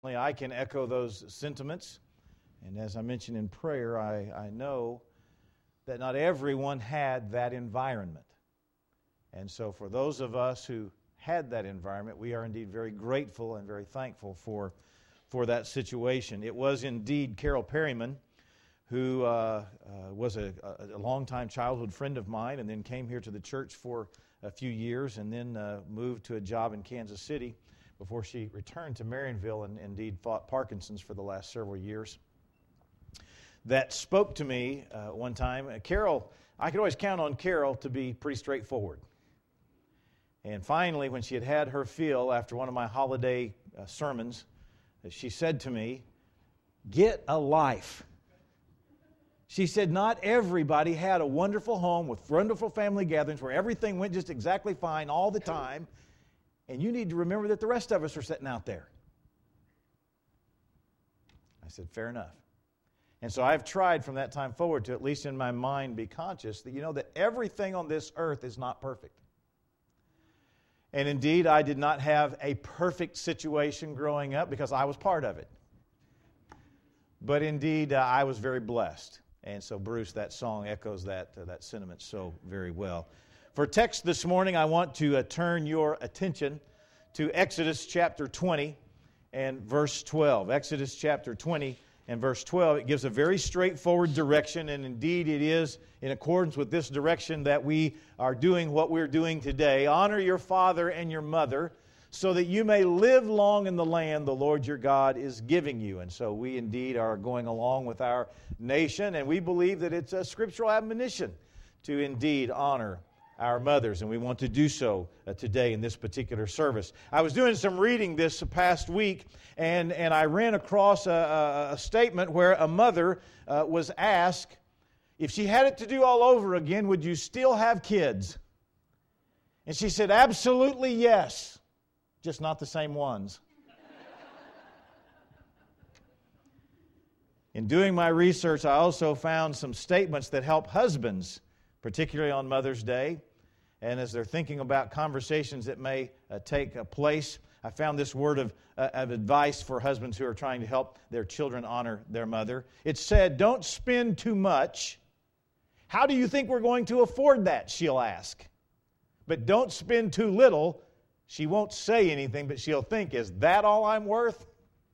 I can echo those sentiments. And as I mentioned in prayer, I know that not everyone had that environment. And so for those of us who had that environment, we are indeed very grateful and very thankful for that situation. It was indeed Carol Perryman, who was a longtime childhood friend of mine and then came here to the church for a few years and then moved to a job in Kansas City before she returned to Marionville and indeed fought Parkinson's for the last several years. That spoke to me one time. Carol, I could always count on Carol to be pretty straightforward. And finally, when she had her fill after one of my holiday sermons, she said to me, "Get a life." She said, not everybody had a wonderful home with wonderful family gatherings where everything went just exactly fine all the time. And you need to remember that the rest of us are sitting out there. I said, fair enough. And so I've tried from that time forward to, at least in my mind, be conscious that that everything on this earth is not perfect. And indeed, I did not have a perfect situation growing up because I was part of it. But indeed, I was very blessed. And so, Bruce, that song echoes that sentiment so very well. For text this morning, I want to turn your attention to Exodus chapter 20 and verse 12. Exodus chapter 20 and verse 12, it gives a very straightforward direction, and indeed it is in accordance with this direction that we are doing what we're doing today. Honor your father and your mother, so that you may live long in the land the Lord your God is giving you. And so we indeed are going along with our nation, and we believe that it's a scriptural admonition to indeed honor our mothers, and we want to do so today in this particular service. I was doing some reading this past week, and I ran across a statement where a mother was asked, if she had it to do all over again, would you still have kids? And she said, absolutely yes, just not the same ones. In doing my research, I also found some statements that help husbands, particularly on Mother's Day. And as they're thinking about conversations that may take place, I found this word of advice for husbands who are trying to help their children honor their mother. It said, don't spend too much. How do you think we're going to afford that, she'll ask. But don't spend too little. She won't say anything, but she'll think, is that all I'm worth?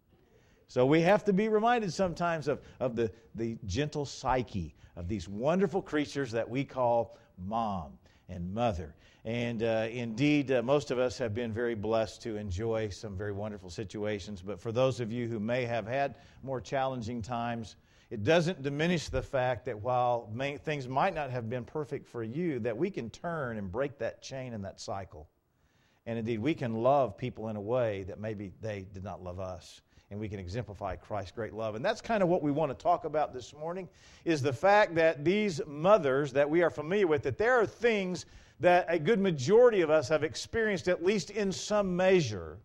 So we have to be reminded sometimes of the gentle psyche of these wonderful creatures that we call mom and mother. And indeed, most of us have been very blessed to enjoy some very wonderful situations. But for those of you who may have had more challenging times, it doesn't diminish the fact that while things might not have been perfect for you, that we can turn and break that chain and that cycle. And indeed, we can love people in a way that maybe they did not love us. And we can exemplify Christ's great love. And that's kind of what we want to talk about this morning, is the fact that these mothers that we are familiar with, that there are things that a good majority of us have experienced, at least in some measure,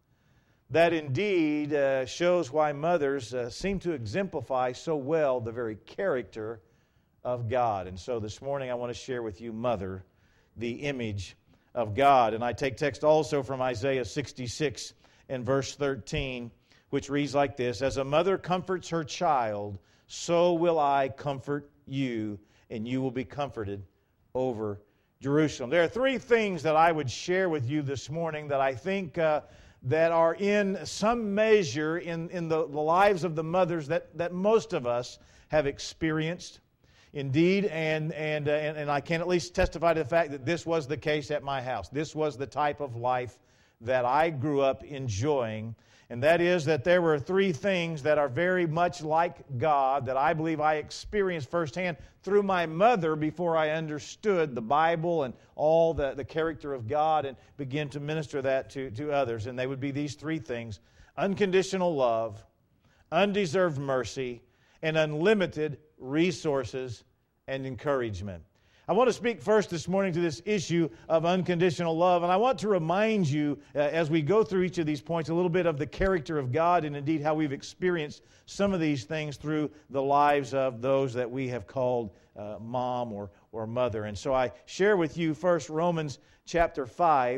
that indeed shows why mothers seem to exemplify so well the very character of God. And so this morning I want to share with you, Mother, the image of God. And I take text also from Isaiah 66 and verse 13, which reads like this, as a mother comforts her child, so will I comfort you, and you will be comforted over Jerusalem. There are three things that I would share with you this morning that I think that are in some measure in the lives of the mothers that most of us have experienced. Indeed, and I can at least testify to the fact that this was the case at my house. This was the type of life that I grew up enjoying. And that is that there were three things that are very much like God that I believe I experienced firsthand through my mother before I understood the Bible and all the character of God and began to minister that to others. And they would be these three things: unconditional love, undeserved mercy, and unlimited resources and encouragement. I want to speak first this morning to this issue of unconditional love, and I want to remind you as we go through each of these points a little bit of the character of God and indeed how we've experienced some of these things through the lives of those that we have called mom or mother. And so I share with you first Romans chapter 5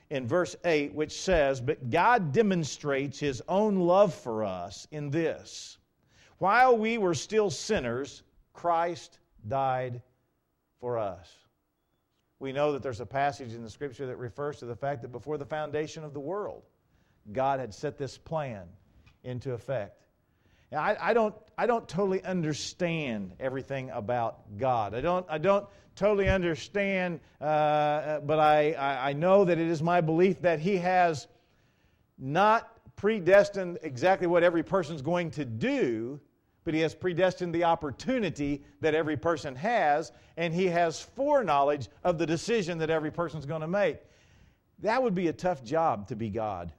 in verse 8, which says, "But God demonstrates His own love for us in this: while we were still sinners, Christ died for us." We know that there's a passage in the Scripture that refers to the fact that before the foundation of the world, God had set this plan into effect. Now, I don't totally understand everything about God. I don't totally understand, but I know that it is my belief that He has not predestined exactly what every person's going to do, but He has predestined the opportunity that every person has, and He has foreknowledge of the decision that every person's going to make. That would be a tough job to be God.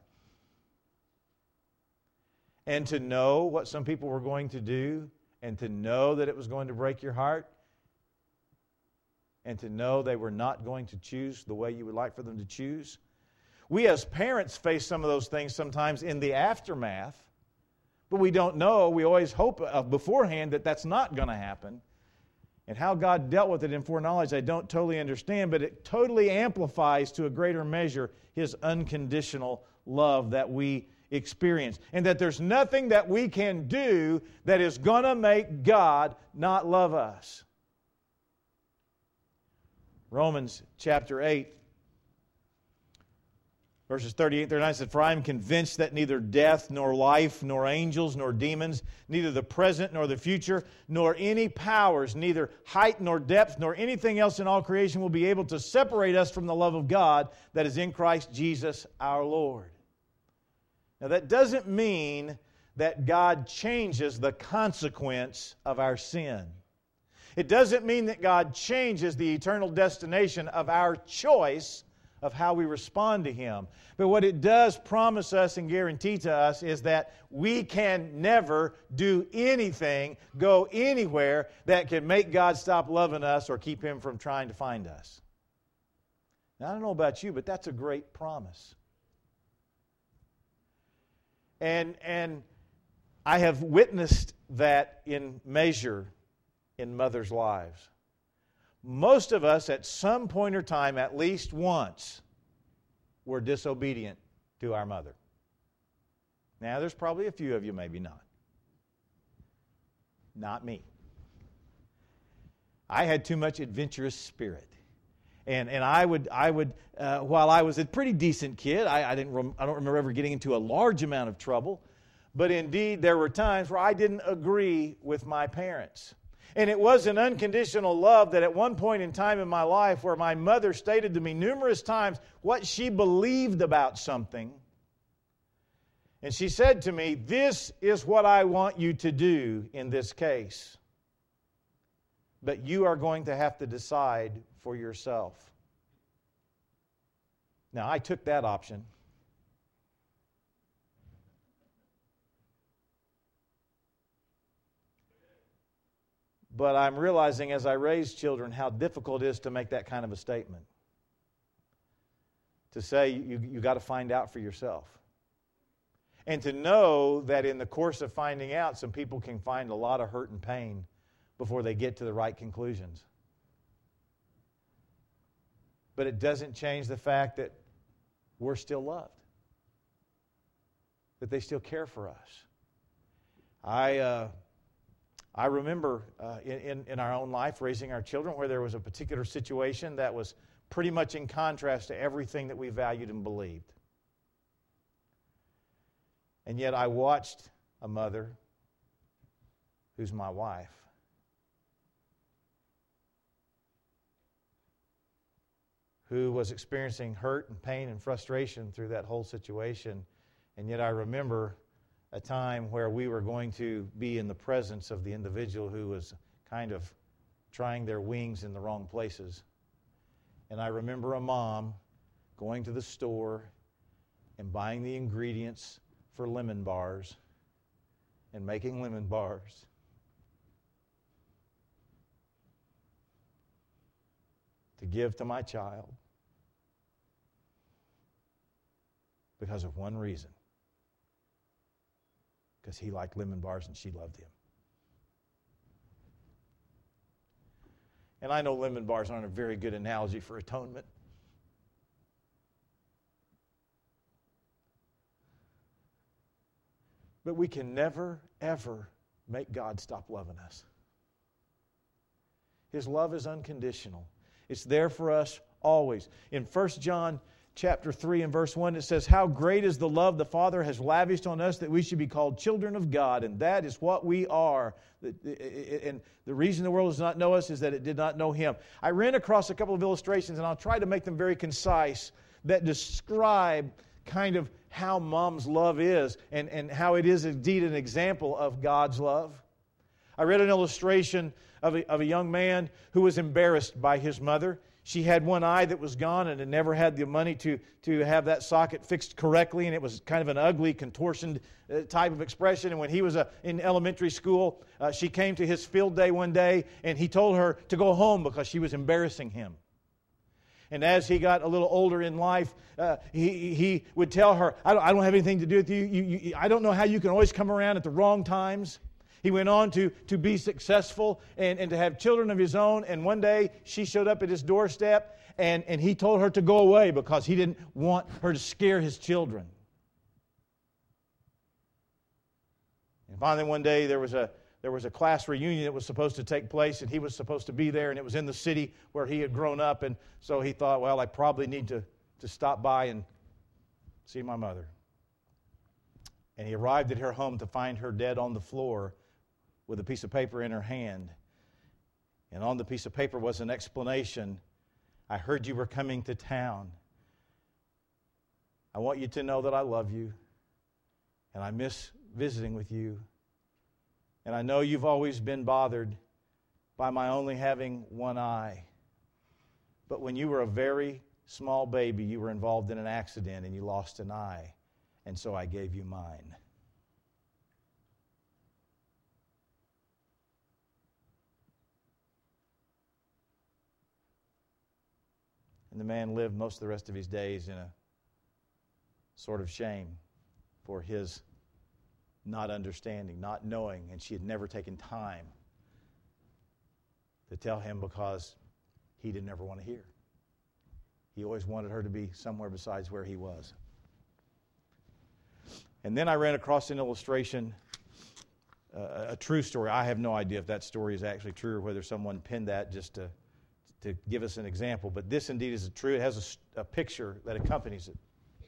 And to know what some people were going to do, and to know that it was going to break your heart, and to know they were not going to choose the way you would like for them to choose. We as parents face some of those things sometimes in the aftermath, but we don't know. We always hope beforehand that that's not going to happen. And how God dealt with it in foreknowledge, I don't totally understand, but it totally amplifies to a greater measure His unconditional love that we experience. And that there's nothing that we can do that is going to make God not love us. Romans chapter 8, verses 38 39 said, "For I am convinced that neither death, nor life, nor angels, nor demons, neither the present nor the future, nor any powers, neither height nor depth, nor anything else in all creation will be able to separate us from the love of God that is in Christ Jesus our Lord." Now that doesn't mean that God changes the consequence of our sin. It doesn't mean that God changes the eternal destination of our choice of how we respond to Him. But what it does promise us and guarantee to us is that we can never do anything, go anywhere that can make God stop loving us or keep Him from trying to find us. Now, I don't know about you, but that's a great promise. And I have witnessed that in measure in mothers' lives. Most of us at some point or time, at least once, were disobedient to our mother. Now, there's probably a few of you, maybe not. Not me. I had too much adventurous spirit. And I would while I was a pretty decent kid, I don't remember ever getting into a large amount of trouble. But indeed, there were times where I didn't agree with my parents. And it was an unconditional love that at one point in time in my life where my mother stated to me numerous times what she believed about something. And she said to me, "This is what I want you to do in this case. But you are going to have to decide for yourself." Now, I took that option. But I'm realizing as I raise children how difficult it is to make that kind of a statement. To say you got to find out for yourself. And to know that in the course of finding out, some people can find a lot of hurt and pain before they get to the right conclusions. But it doesn't change the fact that we're still loved. That they still care for us. I remember in our own life raising our children where there was a particular situation that was pretty much in contrast to everything that we valued and believed. And yet I watched a mother who's my wife who was experiencing hurt and pain and frustration through that whole situation. And yet I remember a time where we were going to be in the presence of the individual who was kind of trying their wings in the wrong places. And I remember a mom going to the store and buying the ingredients for lemon bars and making lemon bars. To give to my child because of one reason. Because he liked lemon bars and she loved him. And I know lemon bars aren't a very good analogy for atonement. But we can never, ever make God stop loving us. His love is unconditional. It's there for us always. In 1 John chapter 3 and verse 1, it says, "How great is the love the Father has lavished on us that we should be called children of God, and that is what we are." And the reason the world does not know us is that it did not know Him. I ran across a couple of illustrations, and I'll try to make them very concise, that describe kind of how Mom's love is and how it is indeed an example of God's love. I read an illustration of a young man who was embarrassed by his mother. She had one eye that was gone and had never had the money to have that socket fixed correctly, and it was kind of an ugly, contortioned type of expression. And when he was in elementary school, she came to his field day one day, and he told her to go home because she was embarrassing him. And as he got a little older in life, he would tell her, I don't have anything to do with you. I don't know how you can always come around at the wrong times. He went on to be successful and to have children of his own. And one day, she showed up at his doorstep, and he told her to go away because he didn't want her to scare his children. And finally, one day, there was a class reunion that was supposed to take place, and he was supposed to be there, and it was in the city where he had grown up. And so he thought, well, I probably need to stop by and see my mother. And he arrived at her home to find her dead on the floor with a piece of paper in her hand. And on the piece of paper was an explanation. "I heard you were coming to town. I want you to know that I love you, and I miss visiting with you. And I know you've always been bothered by my only having one eye. But when you were a very small baby, you were involved in an accident and you lost an eye. And so I gave you mine." And the man lived most of the rest of his days in a sort of shame for his not understanding, not knowing, and she had never taken time to tell him because he didn't ever want to hear. He always wanted her to be somewhere besides where he was. And then I ran across an illustration, a true story. I have no idea if that story is actually true or whether someone penned that just to give us an example. But this indeed is true. It has a picture that accompanies it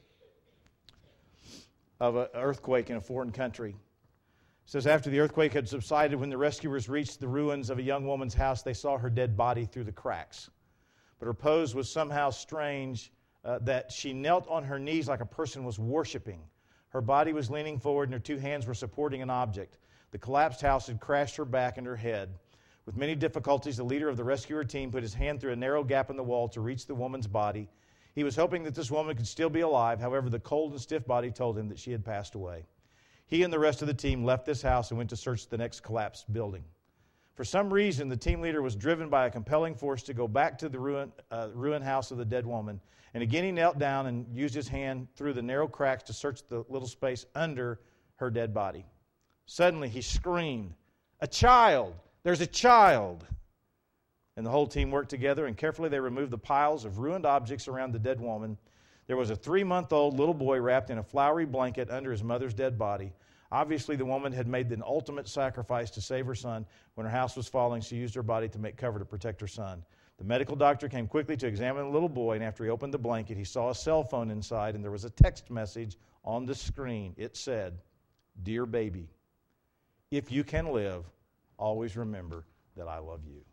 of an earthquake in a foreign country. It says, after the earthquake had subsided, when the rescuers reached the ruins of a young woman's house, they saw her dead body through the cracks. But her pose was somehow strange, that she knelt on her knees like a person was worshiping. Her body was leaning forward and her two hands were supporting an object. The collapsed house had crashed her back and her head. With many difficulties, the leader of the rescuer team put his hand through a narrow gap in the wall to reach the woman's body. He was hoping that this woman could still be alive. However, the cold and stiff body told him that she had passed away. He and the rest of the team left this house and went to search the next collapsed building. For some reason, the team leader was driven by a compelling force to go back to the ruined house of the dead woman. And again, he knelt down and used his hand through the narrow cracks to search the little space under her dead body. Suddenly, he screamed, "A child! There's a child!" And the whole team worked together, and carefully they removed the piles of ruined objects around the dead woman. There was a 3-month-old little boy wrapped in a flowery blanket under his mother's dead body. Obviously, the woman had made the ultimate sacrifice to save her son. When her house was falling, she used her body to make cover to protect her son. The medical doctor came quickly to examine the little boy, and after he opened the blanket, he saw a cell phone inside, and there was a text message on the screen. It said, "Dear baby, if you can live, always remember that I love you."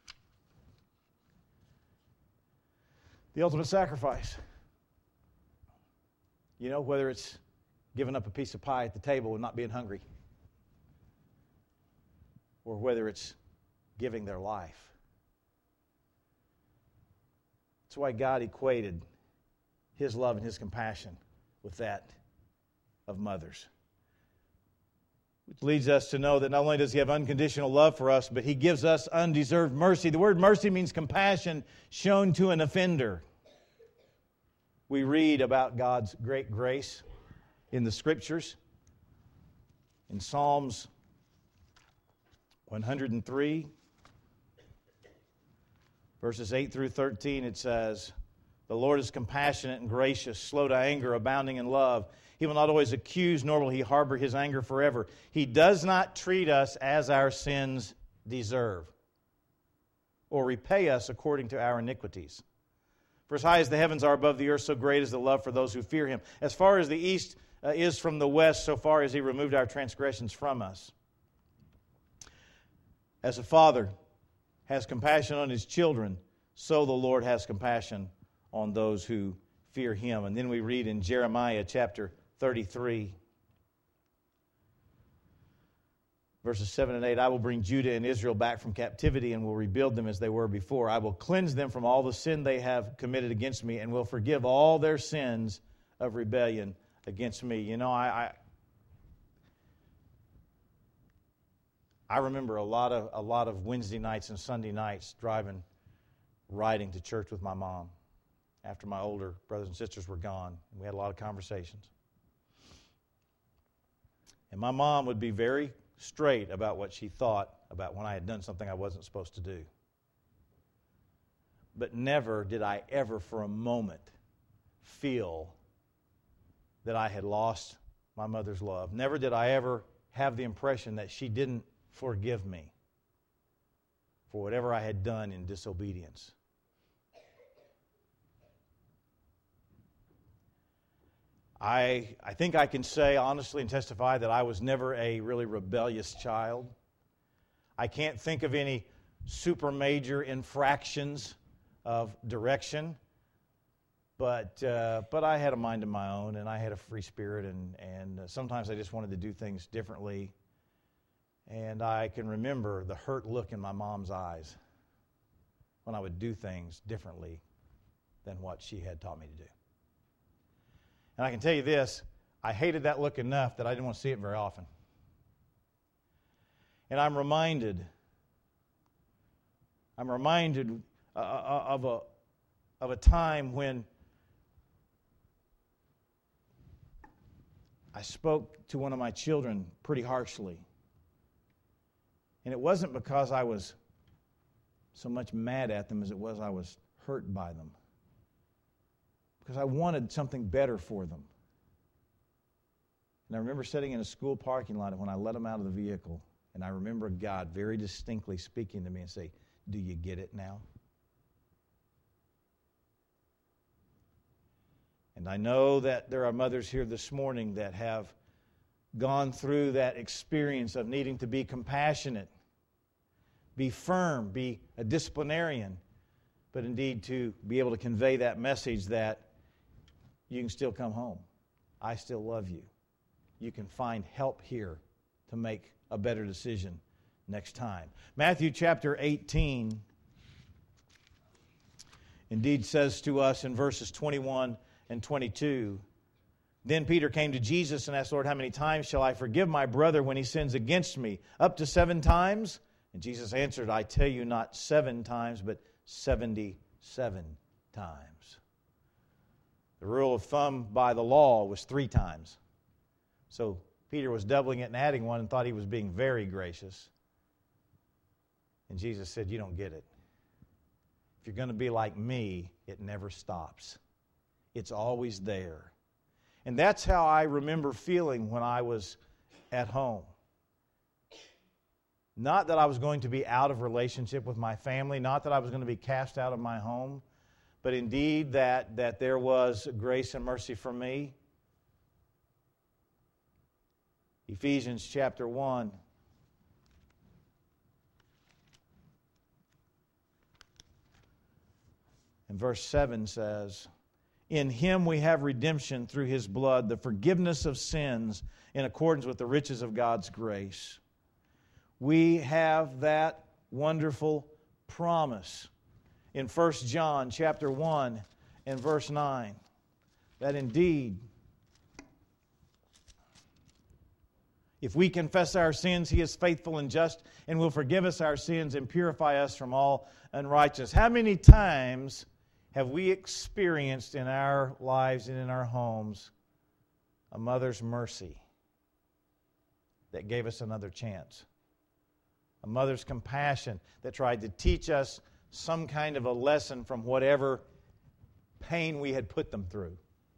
The ultimate sacrifice. You know, whether it's giving up a piece of pie at the table and not being hungry, or whether it's giving their life. That's why God equated His love and His compassion with that of mothers. Which leads us to know that not only does He have unconditional love for us, but He gives us undeserved mercy. The word mercy means compassion shown to an offender. We read about God's great grace in the Scriptures. In Psalms 103, verses 8 through 13, it says, The Lord is compassionate and gracious, slow to anger, abounding in love. He will not always accuse, nor will He harbor His anger forever. He does not treat us as our sins deserve, or repay us according to our iniquities. For as high as the heavens are above the earth, so great is the love for those who fear Him. As far as the east is from the west, so far as He removed our transgressions from us. As a father has compassion on his children, so the Lord has compassion on those who fear Him. And then we read in Jeremiah chapter 33, verses 7 and 8, I will bring Judah and Israel back from captivity and will rebuild them as they were before. I will cleanse them from all the sin they have committed against me and will forgive all their sins of rebellion against me. You know, I remember a lot of Wednesday nights and Sunday nights riding to church with my mom after my older brothers and sisters were gone. We had a lot of conversations. And my mom would be very straight about what she thought about when I had done something I wasn't supposed to do. But never did I ever for a moment feel that I had lost my mother's love. Never did I ever have the impression that she didn't forgive me for whatever I had done in disobedience. I think I can say honestly and testify that I was never a really rebellious child. I can't think of any super major infractions of direction, but I had a mind of my own, and I had a free spirit, and sometimes I just wanted to do things differently. And I can remember the hurt look in my mom's eyes when I would do things differently than what she had taught me to do. And I can tell you this, I hated that look enough that I didn't want to see it very often. And I'm reminded of a time when I spoke to one of my children pretty harshly. And it wasn't because I was so much mad at them as it was I was hurt by them. Because I wanted something better for them. And I remember sitting in a school parking lot when I let them out of the vehicle, and I remember God very distinctly speaking to me and say, "Do you get it now?" And I know that there are mothers here this morning that have gone through that experience of needing to be compassionate, be firm, be a disciplinarian, but indeed to be able to convey that message that you can still come home. I still love you. You can find help here to make a better decision next time. Matthew chapter 18 indeed says to us in verses 21 and 22, Then Peter came to Jesus and asked, Lord, how many times shall I forgive my brother when he sins against me? Up to 7 times? And Jesus answered, I tell you not 7 times, but 77 times. The rule of thumb by the law was 3 times. So Peter was doubling it and adding 1 and thought he was being very gracious. And Jesus said, you don't get it. If you're going to be like me, it never stops. It's always there. And that's how I remember feeling when I was at home. Not that I was going to be out of relationship with my family, not that I was going to be cast out of my home, but indeed that there was grace and mercy for me. Ephesians chapter 1. And verse 7 says, In Him we have redemption through His blood, the forgiveness of sins in accordance with the riches of God's grace. We have that wonderful promise in 1 John chapter 1 and verse 9, that indeed, if we confess our sins, He is faithful and just and will forgive us our sins and purify us from all unrighteousness. How many times have we experienced in our lives and in our homes a mother's mercy that gave us another chance? A mother's compassion that tried to teach us some kind of a lesson from whatever pain we had put them through.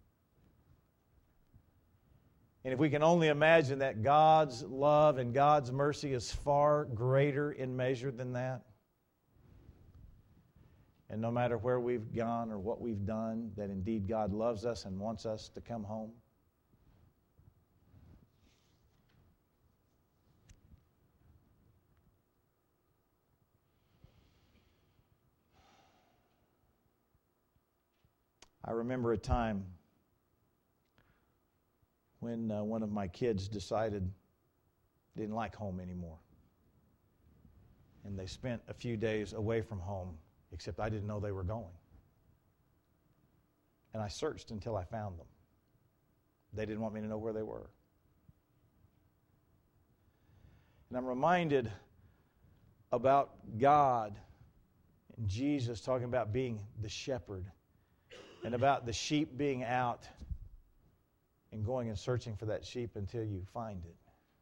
And if we can only imagine that God's love and God's mercy is far greater in measure than that, and no matter where we've gone or what we've done, that indeed God loves us and wants us to come home. I remember a time when one of my kids decided they didn't like home anymore. And they spent a few days away from home, except I didn't know they were going. And I searched until I found them. They didn't want me to know where they were. And I'm reminded about God and Jesus talking about being the shepherd and about the sheep being out and going and searching for that sheep until you find it.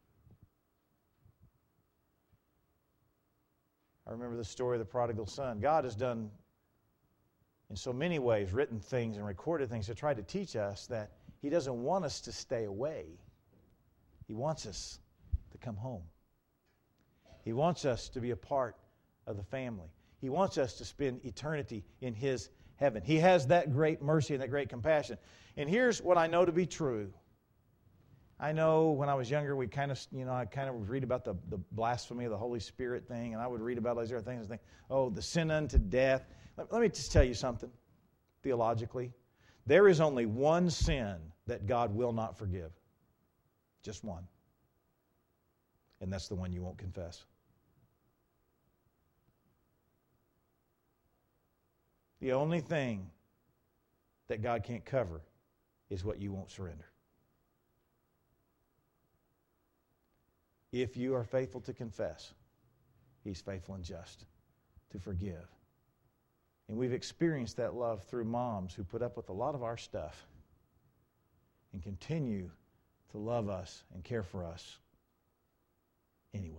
I remember the story of the prodigal son. God has done, in so many ways, written things and recorded things to try to teach us that He doesn't want us to stay away. He wants us to come home. He wants us to be a part of the family. He wants us to spend eternity in His heaven. He has that great mercy and that great compassion. And here's what I know to be true. I know when I was younger, I kind of would read about the blasphemy of the Holy Spirit thing, and I would read about those other things and think, oh, the sin unto death. Let me just tell you something, theologically. There is only one sin that God will not forgive. Just one. And that's the one you won't confess. The only thing that God can't cover is what you won't surrender. If you are faithful to confess, He's faithful and just to forgive. And we've experienced that love through moms who put up with a lot of our stuff and continue to love us and care for us anyway.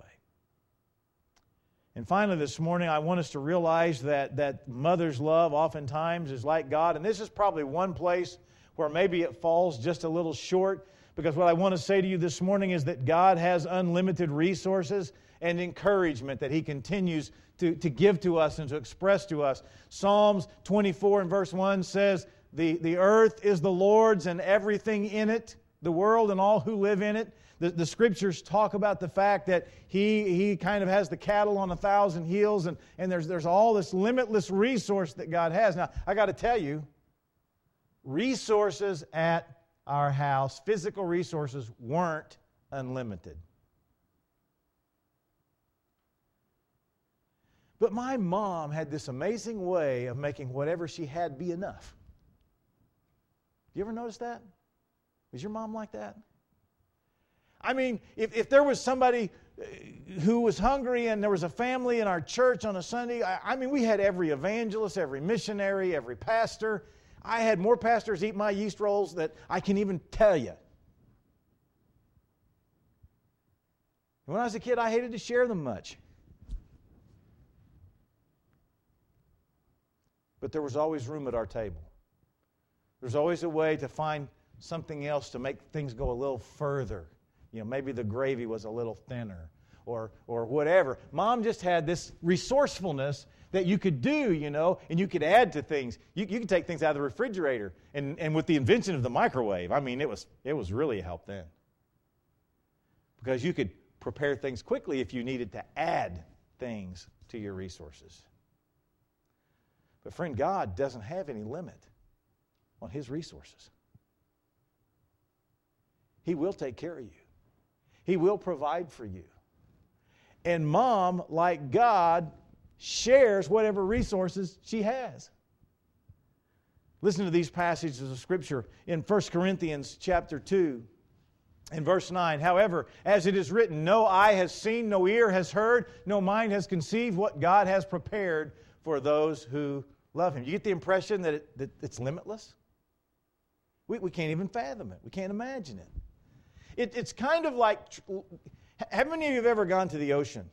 And finally this morning, I want us to realize that mother's love oftentimes is like God. And this is probably one place where maybe it falls just a little short, because what I want to say to you this morning is that God has unlimited resources and encouragement that He continues to give to us and to express to us. Psalms 24 and verse 1 says, the earth is the Lord's and everything in it, the world and all who live in it. The Scriptures talk about the fact that He kind of has the cattle on 1,000 hills, and there's all this limitless resource that God has. Now, I got to tell you, resources at our house, physical resources, weren't unlimited. But my mom had this amazing way of making whatever she had be enough. You ever notice that? Was your mom like that? I mean, if there was somebody who was hungry and there was a family in our church on a Sunday, I mean, we had every evangelist, every missionary, every pastor. I had more pastors eat my yeast rolls that I can even tell you. When I was a kid, I hated to share them much. But there was always room at our table. There's always a way to find something else to make things go a little further. You know, maybe the gravy was a little thinner or whatever. Mom just had this resourcefulness that you could do, you know, and you could add to things. You could take things out of the refrigerator. And with the invention of the microwave, I mean, it was really a help then. Because you could prepare things quickly if you needed to add things to your resources. But friend, God doesn't have any limit on His resources. He will take care of you. He will provide for you. And Mom, like God, shares whatever resources she has. Listen to these passages of Scripture in 1 Corinthians chapter 2 and verse 9. However, as it is written, no eye has seen, no ear has heard, no mind has conceived what God has prepared for those who love Him. You get the impression that it's limitless? We can't even fathom it. We can't imagine it. It's kind of like, how many of you have ever gone to the ocean?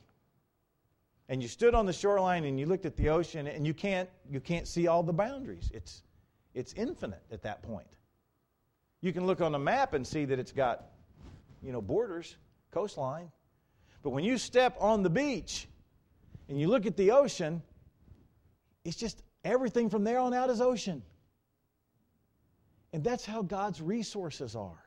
And you stood on the shoreline and you looked at the ocean and you can't see all the boundaries. It's infinite at that point. You can look on a map and see that it's got, borders, coastline. But when you step on the beach and you look at the ocean, it's just everything from there on out is ocean. And that's how God's resources are.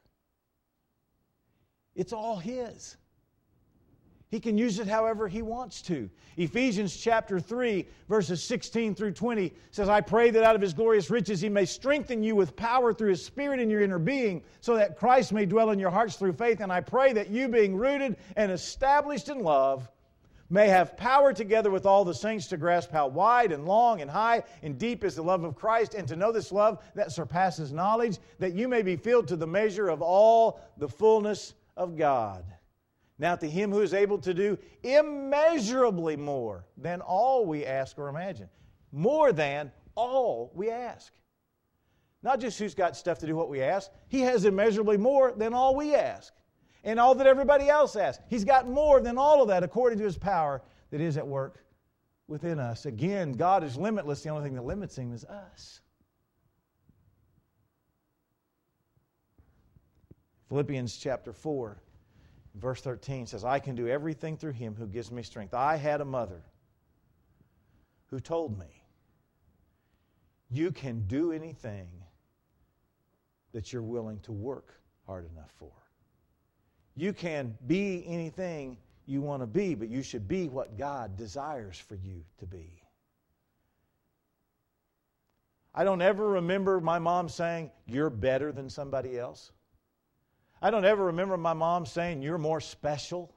It's all His. He can use it however He wants to. Ephesians chapter 3, verses 16 through 20 says, I pray that out of His glorious riches He may strengthen you with power through His Spirit in your inner being, so that Christ may dwell in your hearts through faith. And I pray that you, being rooted and established in love, may have power together with all the saints to grasp how wide and long and high and deep is the love of Christ, and to know this love that surpasses knowledge, that you may be filled to the measure of all the fullness of God. Now to Him who is able to do immeasurably more than all we ask or imagine. More than all we ask. Not just who's got stuff to do what we ask. He has immeasurably more than all we ask. And all that everybody else asks. He's got more than all of that according to His power that is at work within us. Again, God is limitless. The only thing that limits Him is us. Philippians chapter 4. Verse 13 says, I can do everything through Him who gives me strength. I had a mother who told me, you can do anything that you're willing to work hard enough for. You can be anything you want to be, but you should be what God desires for you to be. I don't ever remember my mom saying, you're better than somebody else. I don't ever remember my mom saying, you're more special.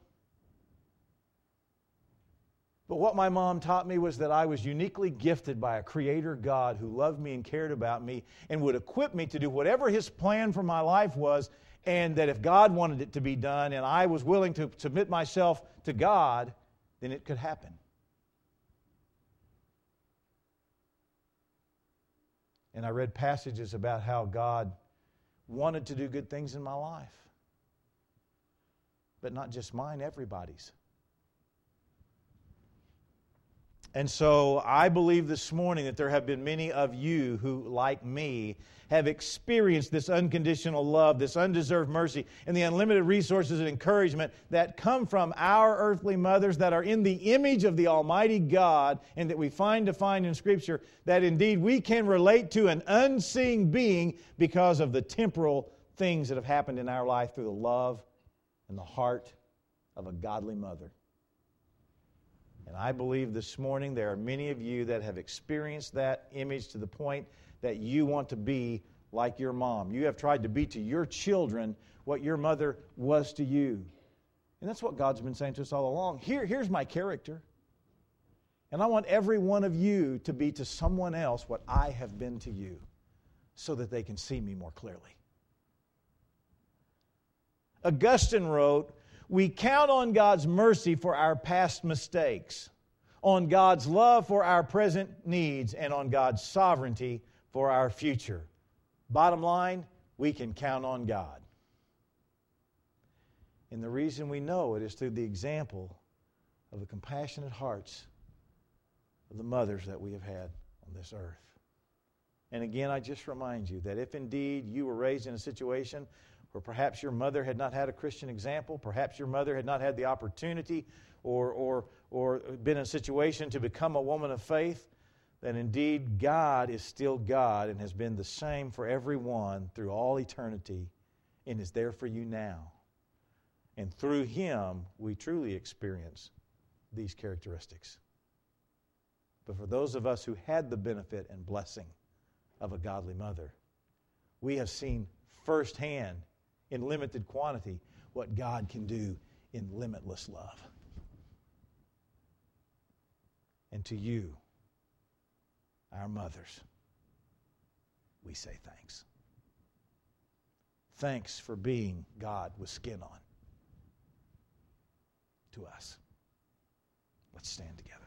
But what my mom taught me was that I was uniquely gifted by a Creator God who loved me and cared about me and would equip me to do whatever His plan for my life was, and that if God wanted it to be done and I was willing to submit myself to God, then it could happen. And I read passages about how God wanted to do good things in my life. But not just mine, everybody's. And so I believe this morning that there have been many of you who, like me, have experienced this unconditional love, this undeserved mercy, and the unlimited resources and encouragement that come from our earthly mothers that are in the image of the Almighty God, and that we find defined in Scripture, that indeed we can relate to an unseen being because of the temporal things that have happened in our life through the love and the heart of a godly mother. And I believe this morning there are many of you that have experienced that image to the point that you want to be like your mom. You have tried to be to your children what your mother was to you. And that's what God's been saying to us all along. Here's my character. And I want every one of you to be to someone else what I have been to you, so that they can see me more clearly. Augustine wrote, we count on God's mercy for our past mistakes, on God's love for our present needs, and on God's sovereignty for our future. Bottom line, we can count on God. And the reason we know it is through the example of the compassionate hearts of the mothers that we have had on this earth. And again, I just remind you that if indeed you were raised in a situation where perhaps your mother had not had a Christian example, perhaps your mother had not had the opportunity or been in a situation to become a woman of faith, then indeed God is still God and has been the same for everyone through all eternity and is there for you now. And through Him, we truly experience these characteristics. But for those of us who had the benefit and blessing of a godly mother, we have seen firsthand, in limited quantity, what God can do in limitless love. And to you, our mothers, we say thanks. Thanks for being God with skin on to us. Let's stand together.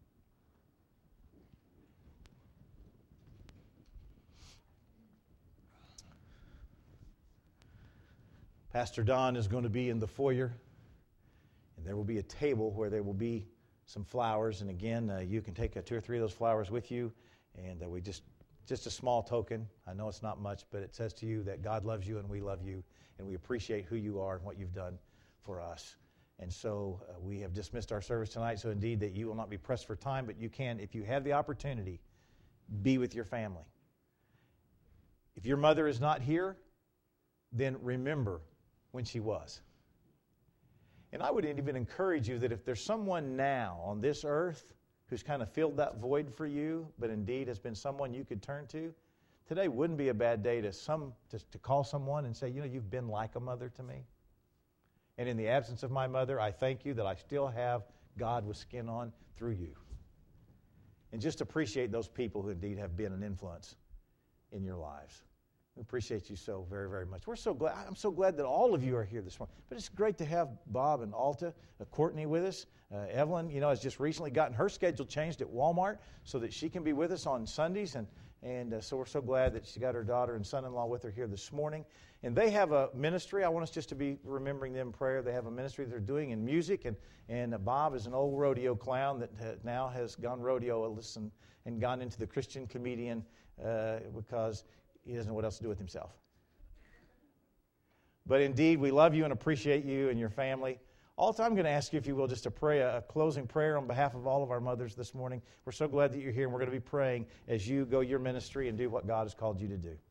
Pastor Don is going to be in the foyer, and there will be a table where there will be some flowers. And again, you can take 2 or 3 of those flowers with you, and we just just a small token. I know it's not much, but it says to you that God loves you and we love you, and we appreciate who you are and what you've done for us. And so we have dismissed our service tonight, so indeed that you will not be pressed for time, but you can, if you have the opportunity, be with your family. If your mother is not here, then remember when she was. And I would even encourage you that if there's someone now on this earth who's kind of filled that void for you, but indeed has been someone you could turn to, today wouldn't be a bad day to call someone and say, you've been like a mother to me. And in the absence of my mother, I thank you that I still have God with skin on through you. And just appreciate those people who indeed have been an influence in your lives. We appreciate you so very, very much. We're so glad. I'm so glad that all of you are here this morning. But it's great to have Bob and Alta, Courtney with us. Evelyn, has just recently gotten her schedule changed at Walmart so that she can be with us on Sundays. And so we're so glad that she got her daughter and son-in-law with her here this morning. And they have a ministry. I want us just to be remembering them in prayer. They have a ministry they're doing in music. And Bob is an old rodeo clown that now has gone rodeo-less and gone into the Christian comedian because he doesn't know what else to do with himself. But indeed, we love you and appreciate you and your family. Also, I'm going to ask you, if you will, just to pray a closing prayer on behalf of all of our mothers this morning. We're so glad that you're here, and we're going to be praying as you go your ministry and do what God has called you to do.